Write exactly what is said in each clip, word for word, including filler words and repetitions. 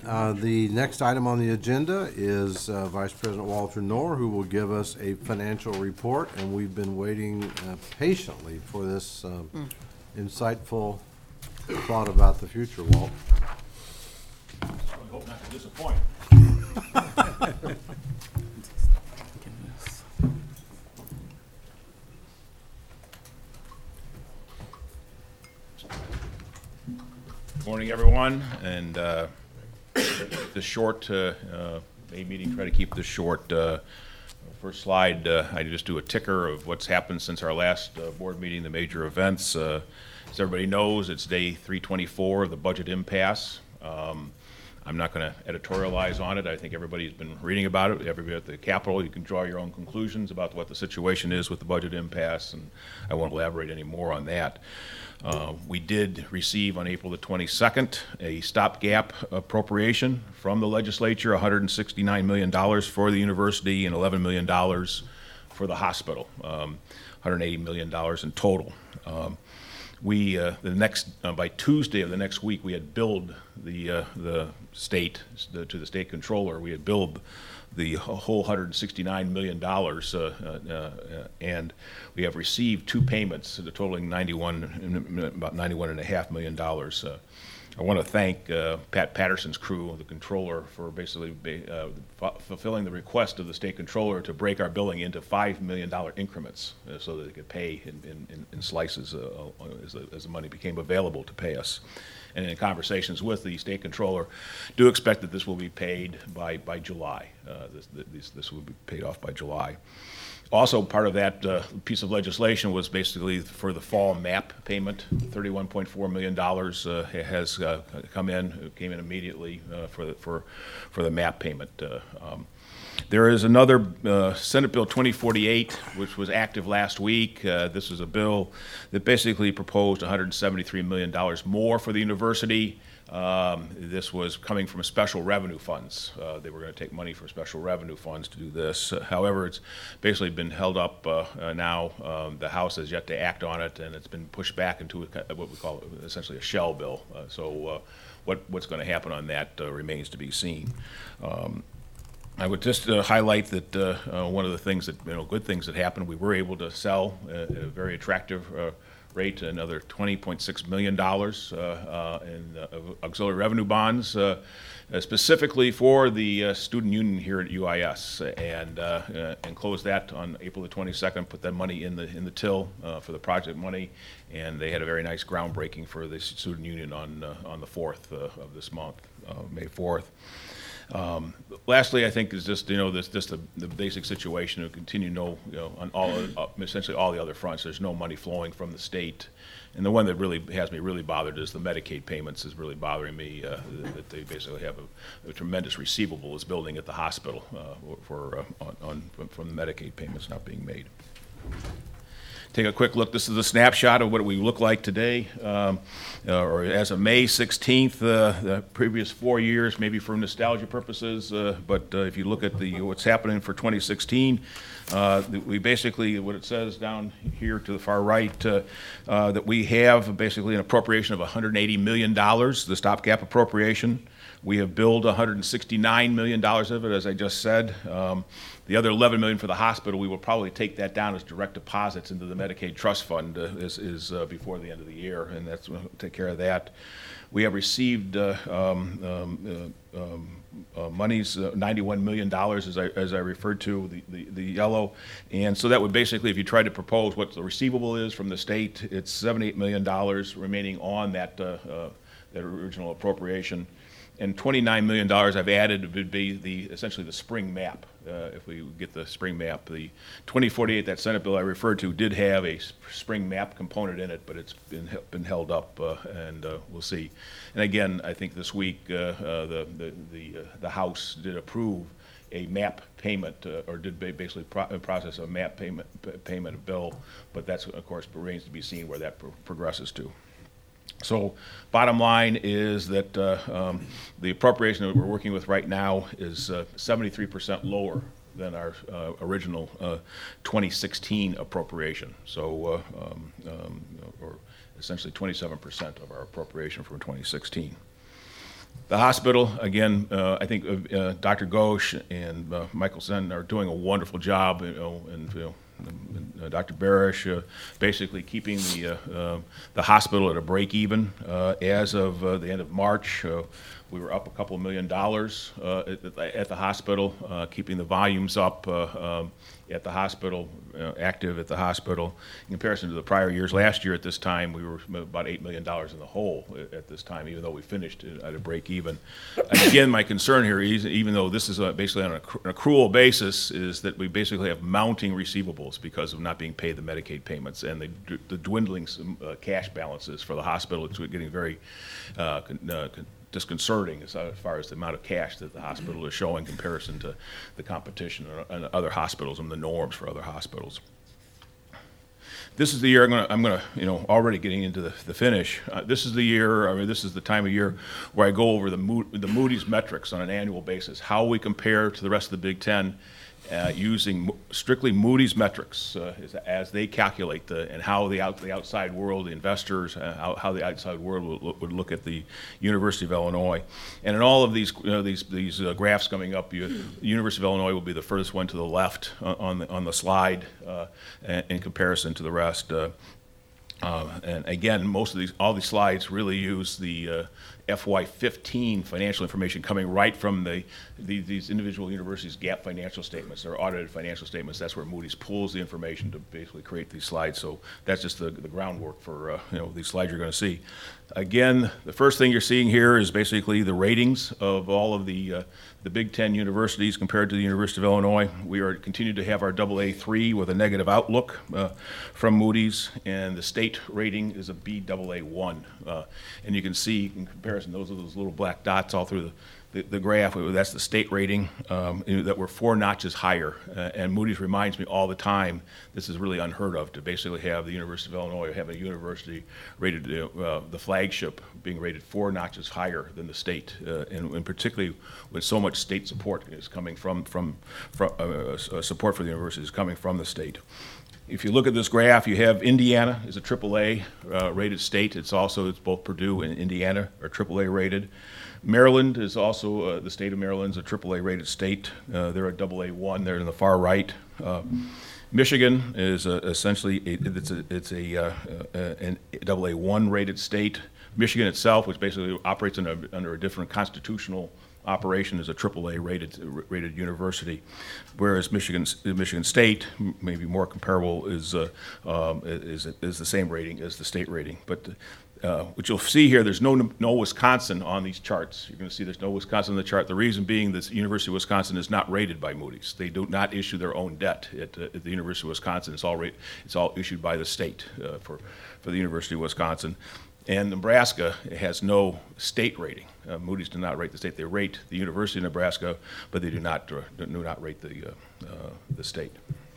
Uh, the next item on the agenda is uh, Vice President Walter Knorr, who will give us a financial report, and we've been waiting uh, patiently for this um, mm. insightful thought about the future, Walt. I hope not to disappoint. Morning, everyone, and uh, the short uh, uh, May meeting, try to keep this short. Uh, first slide, uh, I just do a ticker of what's happened since our last uh, board meeting, the major events. Uh, as everybody knows, it's day three twenty-four of the budget impasse. Um, I'm not going to editorialize on it. I think everybody's been reading about it. Everybody at the Capitol, you can draw your own conclusions about what the situation is with the budget impasse, and I won't elaborate any more on that. Uh, we did receive on April the twenty-second a stopgap appropriation from the legislature, one hundred sixty-nine million dollars for the university and eleven million dollars for the hospital, um, one hundred eighty million dollars in total. Um, we, uh, the next, uh, by Tuesday of the next week, we had billed the, uh, the state, the, to the state controller, we had billed the whole one hundred sixty-nine million dollars, uh, uh, uh, and we have received two payments totaling ninety-one, about ninety-one and a half million dollars. Uh, I want to thank uh, Pat Patterson's crew, the controller, for basically uh, f- fulfilling the request of the state controller to break our billing into five million dollars increments uh, so that they could pay in, in, in slices uh, as, the, as the money became available to pay us. And in conversations with the state controller, do expect that this will be paid by, by July. Uh, this, this, this will be paid off by July. Also, part of that uh, piece of legislation was basically for the fall MAP payment. thirty-one point four million dollars uh, has uh, come in, came in immediately uh, for, the, for, for the MAP payment. Uh, um, There is another uh, Senate Bill twenty forty-eight, which was active last week. Uh, this is a bill that basically proposed one hundred seventy-three million dollars more for the university. Um, this was coming from special revenue funds. Uh, they were going to take money from special revenue funds to do this. Uh, however, it's basically been held up uh, uh, now. Um, the House has yet to act on it, and it's been pushed back into a, what we call essentially a shell bill. Uh, so uh, what, what's going to happen on that uh, remains to be seen. Um, I would just uh, highlight that uh, uh, one of the things that, you know, good things that happened, we were able to sell uh, at a very attractive uh, rate another twenty point six million dollars uh, uh, in uh, auxiliary revenue bonds, uh, uh, specifically for the uh, student union here at U I S, and uh, uh, and closed that on April the twenty-second. Put that money in the in the till uh, for the project money, and they had a very nice groundbreaking for the student union on uh, on the fourth uh, of this month, uh, May fourth. Um, lastly, I think is just, you know, this just the, the basic situation to continue no, you know, on all uh, essentially all the other fronts. There's no money flowing from the state, and the one that really has me really bothered is the Medicaid payments is really bothering me. Uh, that they basically have a, a tremendous receivable is building at the hospital uh, for uh, on, on from the Medicaid payments not being made. Take a quick look. This is a snapshot of what we look like today, um, uh, or as of May sixteenth. Uh, the previous four years, maybe for nostalgia purposes, uh, but uh, if you look at the what's happening for twenty sixteen, uh, we basically, what it says down here to the far right, uh, uh, that we have basically an appropriation of one hundred eighty million dollars, the stopgap appropriation. We have billed one hundred sixty-nine million dollars of it, as I just said. Um, The other eleven million dollars for the hospital, we will probably take that down as direct deposits into the Medicaid trust fund uh, is, is uh, before the end of the year, and that's we'll take care of that. We have received uh, um, um, uh, um, uh, monies, uh, ninety-one million dollars, as I as I referred to, the, the, the yellow, and so that would basically, if you tried to propose what the receivable is from the state, it's seventy-eight million dollars remaining on that uh, uh, that original appropriation. And twenty-nine million dollars I've added would be the essentially the spring map. Uh, if we get the spring map, the twenty forty-eight, that Senate bill I referred to, did have a spring map component in it, but it's been been held up, uh, and uh, we'll see. And again, I think this week uh, uh, the the the, uh, the House did approve a MAP payment, uh, or did basically pro- process a MAP payment p- payment bill, but that's of course remains to be seen where that pro- progresses to. So bottom line is that uh, um, the appropriation that we're working with right now is uh, seventy-three percent lower than our uh, original uh, twenty sixteen appropriation. So, uh, um, um, or essentially twenty-seven percent of our appropriation from twenty sixteen. The hospital, again, uh, I think uh, Doctor Ghosh and uh, Michael Sen are doing a wonderful job, you know, and you know, and, uh, Doctor Barish uh, basically keeping the uh, uh, the hospital at a break even. Uh, as of uh, the end of March, uh, we were up a couple of million dollars uh, at, at the hospital, uh, keeping the volumes up uh, um, at the hospital, uh, active at the hospital. In comparison to the prior years, last year at this time, we were about eight million dollars in the hole at this time, even though we finished at a break even. And again, my concern here is, even though this is basically on an accrual basis, is that we basically have mounting receivables because of not being paid the Medicaid payments and the, the dwindling uh, cash balances for the hospital. It's getting very uh, uh, disconcerting as far as the amount of cash that the hospital is showing in comparison to the competition and other hospitals and the norms for other hospitals. This is the year I'm going to, I'm going to, you know, already getting into the, the finish. Uh, this is the year, I mean, this is the time of year where I go over the, Mo the Moody's metrics on an annual basis, how we compare to the rest of the Big Ten uh, using strictly Moody's metrics uh, as, as they calculate the, and how the, out, the outside world, the investors, uh, how, how the outside world would, would look at the University of Illinois. And in all of these, you know, these, these uh, graphs coming up, you, the University of Illinois will be the furthest one to the left uh, on, the, on the slide uh, in comparison to the rest. Uh, Uh, and again, most of these, all these slides really use the uh, F Y fifteen financial information coming right from the, the these individual universities' GAAP financial statements, their audited financial statements. That's where Moody's pulls the information to basically create these slides. So that's just the, the groundwork for uh, you know, these slides you're going to see. Again, the first thing you're seeing here is basically the ratings of all of the uh, the Big Ten universities compared to the University of Illinois. We are continue to have our double A three with a negative outlook uh, from Moody's, and the state rating is a B double A one. Uh, and you can see in comparison, those are those little black dots all through the The, the graph, that's the state rating, um, that we're four notches higher. Uh, and Moody's reminds me all the time, this is really unheard of, to basically have the University of Illinois have a university rated, uh, the flagship being rated four notches higher than the state, uh, and, and particularly when so much state support is coming from, from, from uh, support for the university is coming from the state. If you look at this graph, you have Indiana is a triple A uh, rated state. It's also, it's both Purdue and Indiana are triple A rated. Maryland is also, uh, the state of Maryland is a triple A rated state. Uh, they're a double A one, they're in the far right. Uh, Michigan is uh, essentially, a, it's a, it's a, uh, uh, a double A one rated state. Michigan itself, which basically operates in a, under a different constitutional operation, is a triple A rated rated university, whereas Michigan Michigan State, maybe more comparable, is uh, um, is is the same rating as the state rating. But uh, what you'll see here, there's no no Wisconsin on these charts. You're going to see there's no Wisconsin on the chart. The reason being that the University of Wisconsin is not rated by Moody's. They do not issue their own debt at, uh, at the University of Wisconsin. It's all rate, it's all issued by the state uh, for for the University of Wisconsin. And Nebraska has no state rating. Uh, Moody's do not rate the state. They rate the University of Nebraska, but they do not uh, do not rate the uh, uh, the state.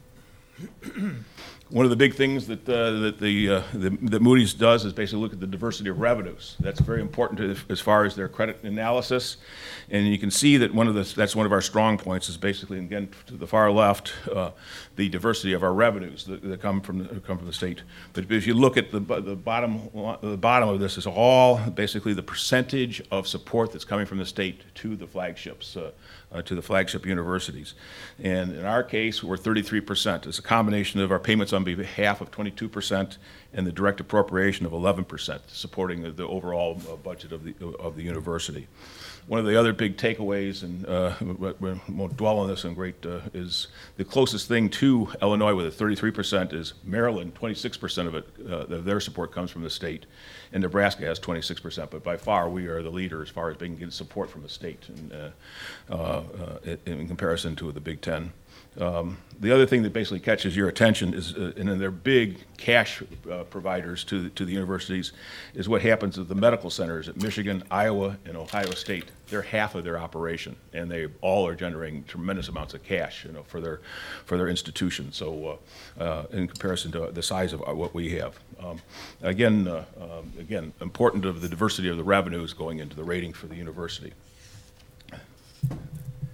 One of the big things that uh, that the, uh, the that Moody's does is basically look at the diversity of revenues. That's very important to, as far as their credit analysis, and you can see that one of the that's one of our strong points is basically, again to the far left, uh, the diversity of our revenues that, that come from the, come from the state. But if you look at the the bottom the bottom of this is all basically the percentage of support that's coming from the state to the flagships. Uh, Uh, to the flagship universities. And in our case, we're thirty-three percent. It's a combination of our payments on behalf of twenty-two percent and the direct appropriation of eleven percent, supporting the, the overall uh, budget of the, of the university. One of the other big takeaways, and uh, we won't dwell on this in great, uh, is the closest thing to Illinois with a thirty-three percent is Maryland. twenty-six percent of it, uh, of their support comes from the state, and Nebraska has twenty-six percent. But by far, we are the leader as far as being getting support from the state, and, uh, uh, uh, in comparison to the Big Ten. Um, the other thing that basically catches your attention is, uh, and then they're big cash uh, providers to the, to the universities, is what happens at the medical centers at Michigan, Iowa, and Ohio State. They're half of their operation, and they all are generating tremendous amounts of cash, you know, for their for their institutions. So, uh, uh, in comparison to the size of what we have, um, again, uh, um, again, important of the diversity of the revenues going into the rating for the university.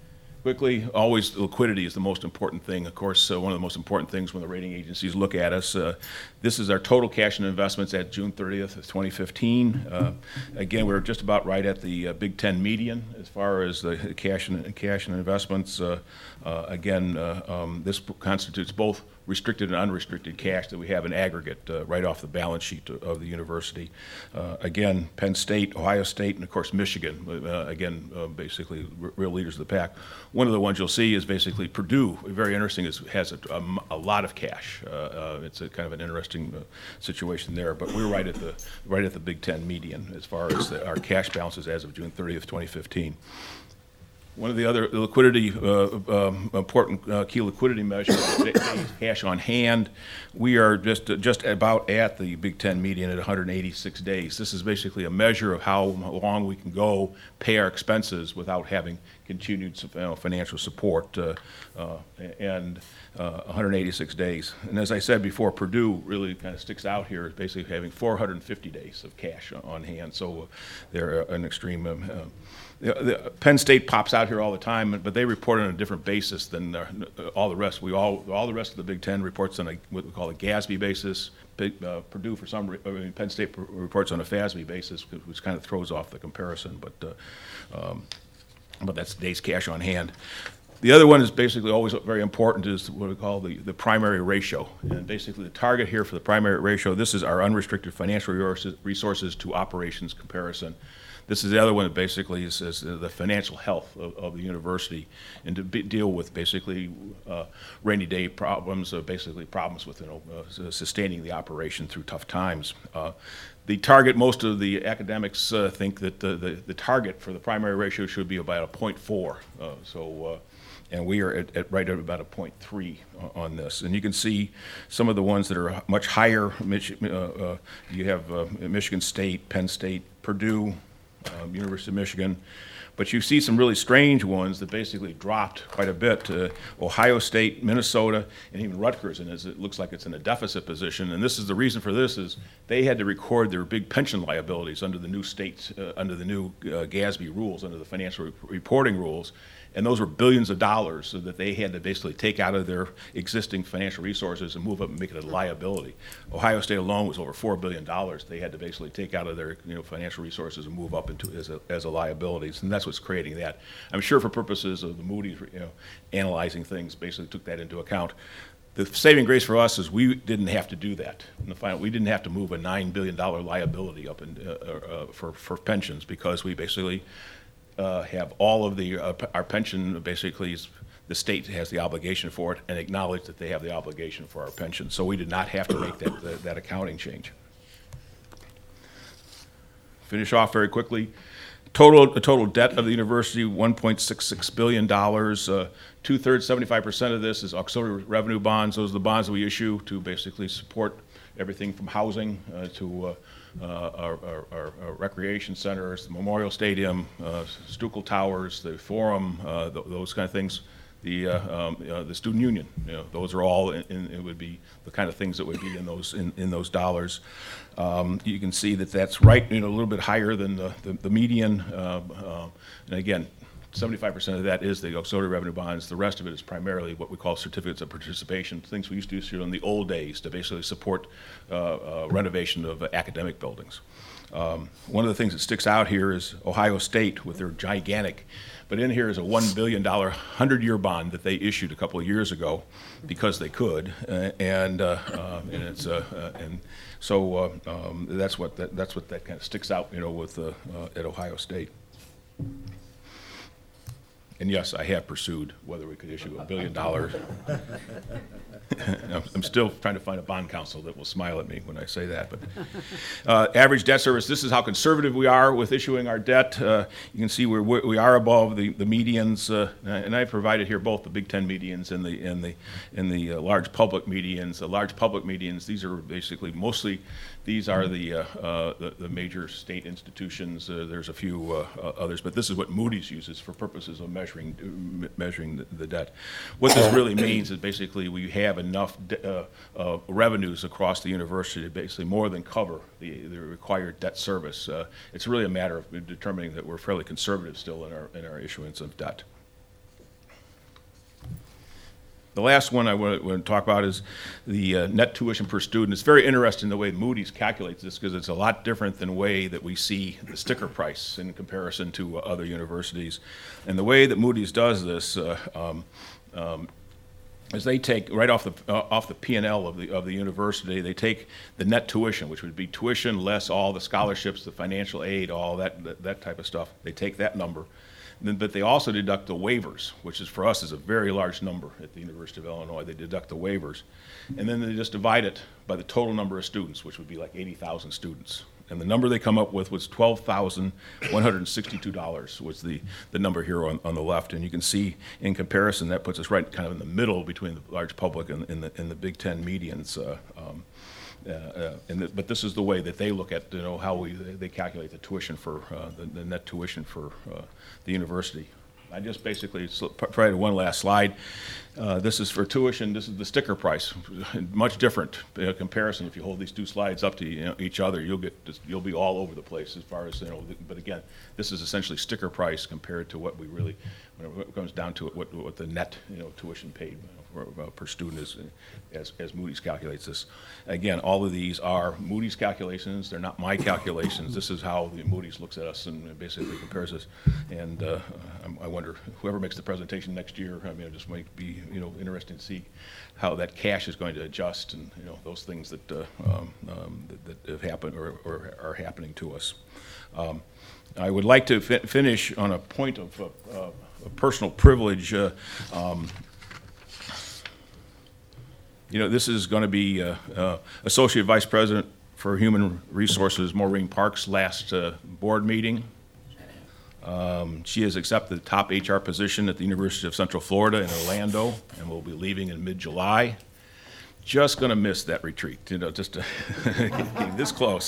Quickly, always liquidity is the most important thing. Of course, uh, one of the most important things when the rating agencies look at us. Uh, this is our total cash and investments at June thirtieth of twenty fifteen. Uh, again, we're just about right at the uh, Big Ten median as far as the cash and cash and investments. Uh, uh, again, uh, um, this constitutes both restricted and unrestricted cash that we have in aggregate uh, right off the balance sheet of the university. Uh, again, Penn State, Ohio State, and of course Michigan, uh, again, uh, basically r- real leaders of the pack. One of the ones you'll see is basically Purdue. Very interesting, is has a, a, a lot of cash. Uh, uh, it's a kind of an interesting uh, situation there, but we're right at the right at the Big Ten median as far as the, our cash balances as of June thirtieth, twenty fifteen. One of the other liquidity, uh, um, important uh, key liquidity measures is cash on hand. We are just uh, just about at the Big Ten median at one hundred eighty-six days. This is basically a measure of how long we can go pay our expenses without having continued you know, financial support, uh, uh, and uh, one hundred eighty-six days. And as I said before, Purdue really kind of sticks out here as basically having four hundred fifty days of cash on hand. So uh, they're an extreme. Um, uh, The, the Penn State pops out here all the time, but they report on a different basis than uh, all the rest. We all, all the rest of the Big Ten reports on a, what we call a GASB basis. Big, uh, Purdue, for some, re- I mean, Penn State reports on a FASB basis, which kind of throws off the comparison. But, uh, um, but that's days cash on hand. The other one is basically always very important, is what we call the, the primary ratio. And basically the target here for the primary ratio, this is our unrestricted financial resources, resources to operations comparison. This is the other one that basically is, is the financial health of, of the university, and to be, deal with basically uh, rainy day problems, uh, basically problems with you know, uh, sustaining the operation through tough times. Uh, the target, most of the academics uh, think that the, the, the target for the primary ratio should be about a point four. Uh, so, uh, and we are at, at right at about a point three on this. And you can see some of the ones that are much higher. Mich- uh, uh, you have uh, Michigan State, Penn State, Purdue, Um, University of Michigan, but you see some really strange ones that basically dropped quite a bit. Uh, Ohio State, Minnesota, and even Rutgers, and it looks like it's in a deficit position. And this is the reason for this is they had to record their big pension liabilities under the new state, uh, under the new uh, GASB rules, under the financial re- reporting rules. And those were billions of dollars so that they had to basically take out of their existing financial resources and move up and make it a liability. Ohio State alone was over four billion dollars. They had to basically take out of their you know, financial resources and move up into as a, as a liabilities. And that's what's creating that. I'm sure for purposes of the Moody's you know, analyzing things, basically took that into account. The saving grace for us is we didn't have to do that. In the final, we didn't have to move a nine billion dollars liability up in, uh, uh, for, for pensions, because we basically Uh, have all of the, uh, p- our pension basically is, the state has the obligation for it and acknowledge that they have the obligation for our pension. So we did not have to make that, that, that accounting change. Finish off very quickly. Total, the total debt of the university, one point six six billion dollars. Uh, two-thirds, seventy-five percent of this is auxiliary revenue bonds. Those are the bonds that we issue to basically support everything from housing uh, to uh, uh, our, our, our, our recreation centers, the Memorial Stadium, uh, Stuckel Towers, the Forum, uh, th- those kind of things. The uh, um, uh, the student union, you know, those are all in, in, it would be the kind of things that would be in those in, in those dollars. Um, you can see that that's right, you know, a little bit higher than the the, the median. Uh, uh, and again, seventy-five percent of that is the auxiliary revenue bonds. The rest of it is primarily what we call certificates of participation, things we used to issue in the old days to basically support uh, uh, renovation of uh, academic buildings. Um, one of the things that sticks out here is Ohio State with their gigantic, but in here is a one billion dollars hundred-year bond that they issued a couple of years ago because they could, uh, and uh, uh, and it's uh, uh, and so uh, um, that's what that, that's what that kind of sticks out, you know, with uh, uh, at Ohio State. And yes, I have pursued whether we could issue a billion dollars. I'm still trying to find a bond counsel that will smile at me when I say that. But uh, average debt service, this is how conservative we are with issuing our debt. Uh, you can see we're, we are above the, the medians, uh, and I provided here both the Big Ten medians and the, and the, and the uh, large public medians. The large public medians, these are basically mostly, these are the, uh, uh, the, the major state institutions. Uh, there's a few uh, uh, others, but this is what Moody's uses for purposes of measuring, measuring the, the debt. What this really means is basically we have enough de- uh, uh, revenues across the university to basically more than cover the, the required debt service. Uh, it's really a matter of determining that we're fairly conservative still in our in our issuance of debt. The last one I want to talk about is the uh, net tuition per student. It's very interesting the way Moody's calculates this because it's a lot different than the way that we see the sticker price in comparison to uh, other universities. And the way that Moody's does this uh, um, um, is they take right off the uh, off the P and L of the of the university, they take the net tuition, which would be tuition less all the scholarships, the financial aid, all that that, that type of stuff. They take that number. But they also deduct the waivers, which is for us is a very large number at the University of Illinois. They deduct the waivers. And then they just divide it by the total number of students, which would be like eighty thousand students. And the number they come up with was twelve thousand one hundred sixty-two dollars was the, the number here on, on the left. And you can see in comparison, that puts us right kind of in the middle between the large public and, and, the, and the Big Ten medians. Uh, um, Uh, uh, and the, but this is the way that they look at, you know, how we they, they calculate the tuition for uh, the, the net tuition for uh, the university. I just basically provided one last slide. Uh, this is for tuition. This is the sticker price. Much different uh, comparison. If you hold these two slides up to you know, each other, you'll get just, you'll be all over the place as far as you know. But again, this is essentially sticker price compared to what we really, when it comes down to it, what, what the net you know tuition paid for, uh, per student is, as as Moody's calculates this. Again, all of these are Moody's calculations. They're not my calculations. This is how the Moody's looks at us and basically compares us. And uh, I wonder whoever makes the presentation next year. I mean, it just might be you know interesting to see how that cash is going to adjust and you know those things that uh, um, um, that, that have happened or, or are happening to us. Um, I would like to fi finish on a point of uh, uh, personal privilege. Uh, um, you know, this is going to be uh, uh, Associate Vice President for Human Resources, Maureen Parks' last uh, board meeting. Um, she has accepted the top H R position at the University of Central Florida in Orlando and will be leaving in mid-July. Just going to miss that retreat, you know, just to getting this close.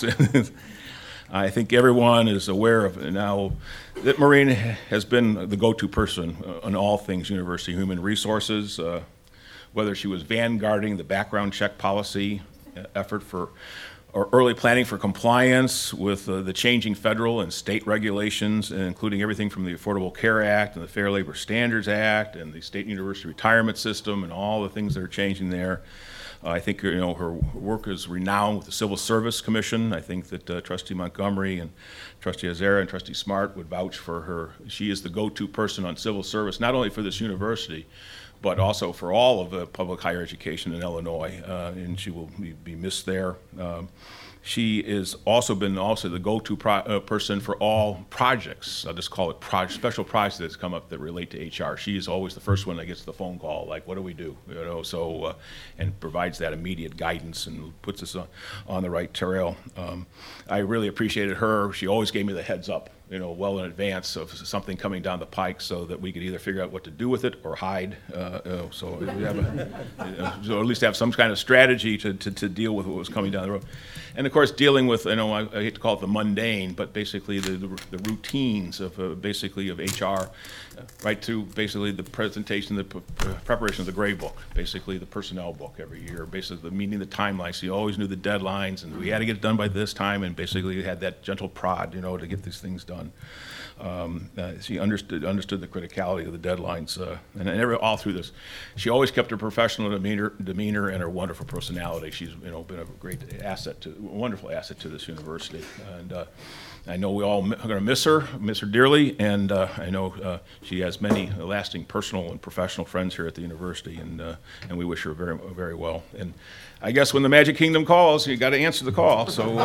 I think everyone is aware of it now that Maureen has been the go-to person on all things University Human Resources, uh, whether she was vanguarding the background check policy effort for or early planning for compliance with uh, the changing federal and state regulations, including everything from the Affordable Care Act and the Fair Labor Standards Act and the state university retirement system and all the things that are changing there. Uh, I think you know her work is renowned with the Civil Service Commission. I think that uh, Trustee Montgomery and Trustee Azera and Trustee Smart would vouch for her. She is the go-to person on civil service, not only for this university, but also for all of the public higher education in Illinois, uh, and she will be, be missed there. Um, she has also been also the go-to pro uh, person for all projects. I'll just call it pro special projects that come up that relate to H R. She is always the first one that gets the phone call, like, what do we do? You know, so, uh, and provides that immediate guidance and puts us on, on the right trail. Um, I really appreciated her. She always gave me the heads up, you know, well in advance of something coming down the pike so that we could either figure out what to do with it or hide. Uh, uh, so, we have a, you know, so at least have some kind of strategy to, to, to deal with what was coming down the road. And of course, dealing with, you know, I, I hate to call it the mundane, but basically the, the, the routines of uh, basically of H R, uh, right to basically the presentation, the p preparation of the grade book, basically the personnel book every year, basically the meeting the timelines. So you always knew the deadlines and we had to get it done by this time, and basically you had that gentle prod, you know, to get these things done. Um, uh, she understood understood the criticality of the deadlines, uh, and, and every, all through this, she always kept her professional demeanor, demeanor and her wonderful personality. She's you know been a great asset to, a wonderful asset to this university, and uh, I know we all are going to miss her, miss her dearly, and uh, I know uh, she has many lasting personal and professional friends here at the university, and uh, and we wish her very very well. And I guess when the Magic Kingdom calls, you got to answer the call. So,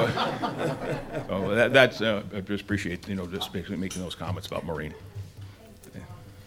uh, so that, that's uh, I just appreciate you know just basically making those comments about Maureen. Yeah.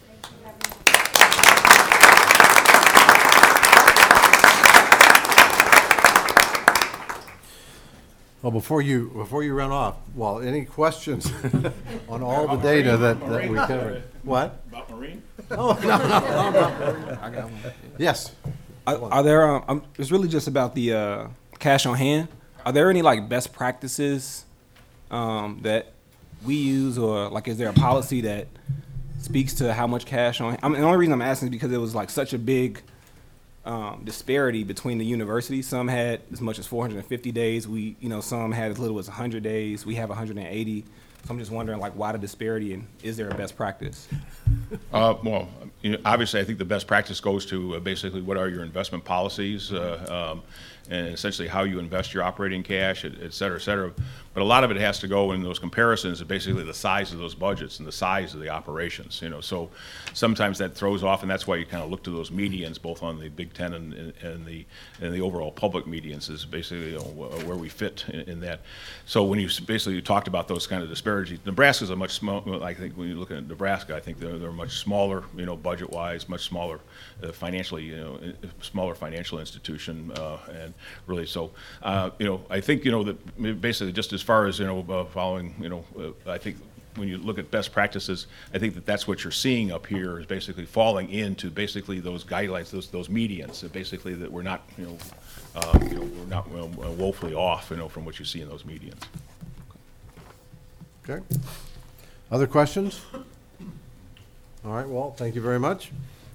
Well, before you before you run off, well, any questions on all the data that, that we covered? What? About Maureen? Oh no no no no! I got one. Yes. Are, are there? Um, um, it's really just about the uh, cash on hand. Are there any like best practices um, that we use, or like is there a policy that speaks to how much cash on hand? I mean, the only reason I'm asking is because it was like such a big um, disparity between the universities. Some had as much as four hundred fifty days. We, you know, some had as little as one hundred days. We have one hundred eighty. So I'm just wondering, like, why the disparity, and is there a best practice? Uh, well, you know, obviously, I think the best practice goes to uh, basically what are your investment policies, uh, um, and essentially how you invest your operating cash, et, et cetera, et cetera. But a lot of it has to go in those comparisons to basically the size of those budgets and the size of the operations, you know. So sometimes that throws off, and that's why you kind of look to those medians, both on the Big Ten and, and, and the and the overall public medians, is basically, you know, where we fit in, in that. So when you s- basically you talked about those kind of disparities, Nebraska's a much small. I think when you look at Nebraska, I think they're they're much smaller, you know, budget-wise, much smaller uh, financially, you know, uh, smaller financial institution, uh, and really so, uh, you know, I think, you know, that basically just as far as, you know, uh, following, you know, uh, I think when you look at best practices, I think that that's what you're seeing up here is basically falling into basically those guidelines, those those medians, that basically that we're not, you know, uh, you know, we're not uh, woefully off, you know, from what you see in those medians. Okay. Other questions? All right, Walt, thank you very much.